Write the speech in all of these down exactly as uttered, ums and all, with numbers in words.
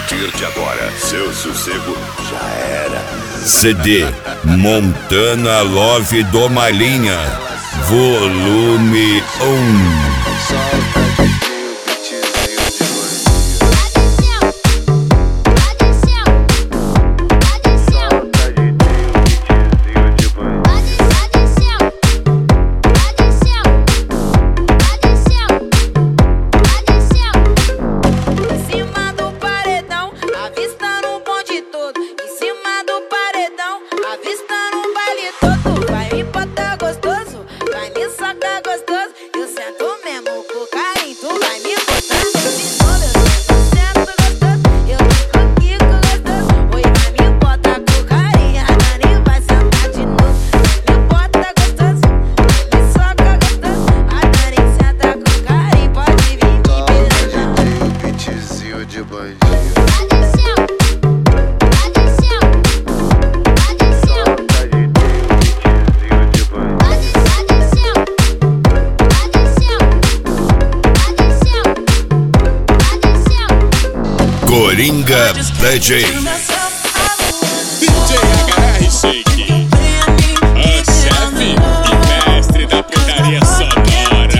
partir de agora, seu sossego já era. C D Montana Love do Malinha, volume um. Coringa D J. D J H R Shake, o chefe e mestre da putaria sonora.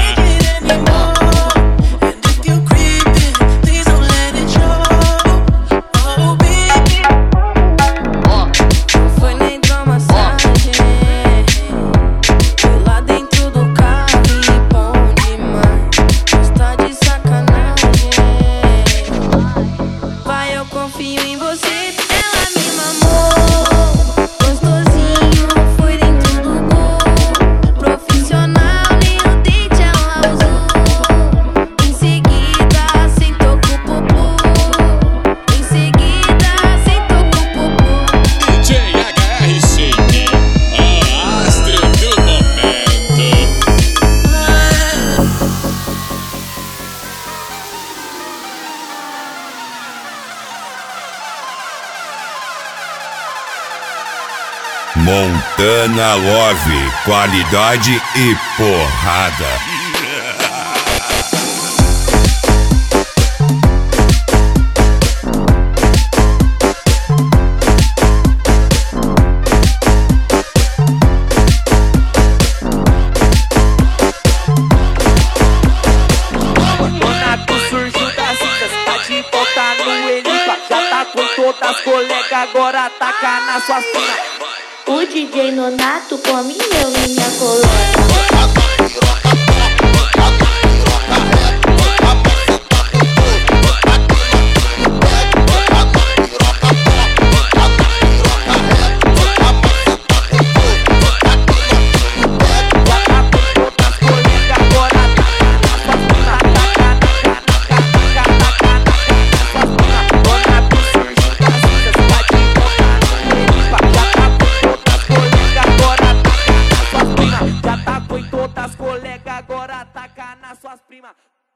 Foi na hidromassagem, fui lá dentro do carro e bom demais. Está de sacanagem. Vai, eu confio em você. Ela me mamou, gostosinho, foi dentro do gol. Profissional, nem o dente ela usou. Em seguida, sentou com o popô. Em seguida, sentou com o popô. D J H R Shake, o astro do momento. Montana Love, qualidade e porrada. Donato surgiu das cintas, tá de volta no Elipa. Já tá com todas as colegas, agora taca nas suas pinas. O D J Nonato come eu e minha coluna. Colega, agora taca nas suas primas.